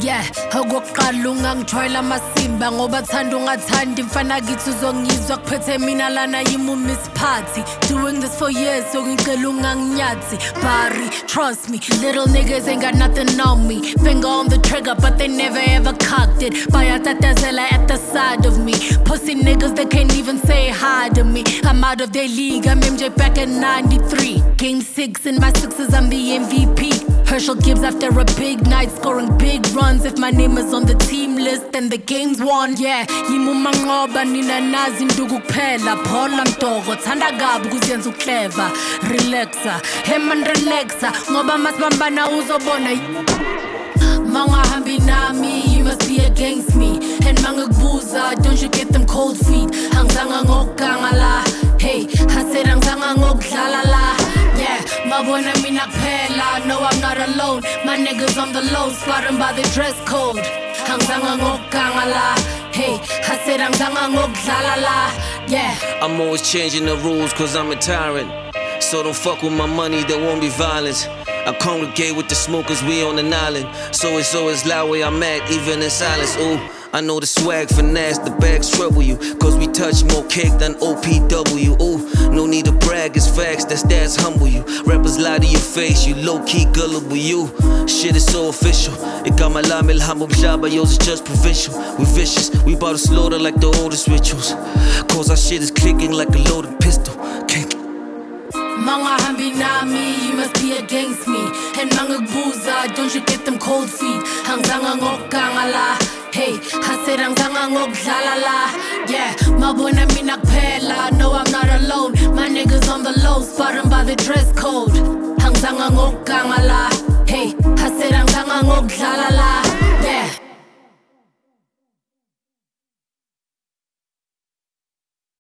Yeah, okokuqala ungangijwayela amasimba ngoba thanda ungathandi mfana kithi uzongizwa kuphethe mina lana yimi Miss Party. Doing this for years so ngicela unganginyathi. Barry, trust me, little niggas ain't got nothing on me. Finger on the trigger but they never ever cocked it. Bayatatazela at the side of me. Pussy niggas that can't even say hi to me. I'm out of their league, I'm MJ back in 93. Game 6 in my sixes, I'm the MVP. Herschel Gibbs after a big night, scoring big runs. If my name is on the team list, then the game's won. Yeah, yimumangoba nina nazi mdugu kuphela. Phola mdogo, thanda kabi kuzenza uclever. Relaxa, heman relaxa, ngoba masibambana uzobona. Mangahambi nami, you must be against me. And mangakubuza, don't you get them cold feet? Angizanga ngokuganga la, hey, I said angizanga ngokudlala la. Yeah, mabona mina kuphela, no I'm not alone. My niggas on the low, spotting by the dress code. Angizanga ngokuganga la, hey, I said angizanga ngokudlala la. Yeah, I'm always changing the rules cause I'm a tyrant. So don't fuck with my money, there won't be violence. I congregate with the smokers, we on an island. So it's always loud where I'm at, even in silence. Ooh, I know the swag finesse, the bags trouble you. Cause we touch more cake than OPW. Ooh, no need to brag, it's facts, that stats humble you. Rappers lie to your face, you low-key gullible, you. Shit is so official. It got my lamil humble jabba, yours is just provincial. We vicious, we bout to slaughter like the oldest rituals. Cause our shit is clicking like a loaded pistol. Can't Mangahambi nami, you must be against me. And mangakubuza, don't you get them cold feet? Angizanga ngokuganga la, hey, I said angizanga ngokudlala la. Yeah, mabona mina kuphela, no I'm not alone.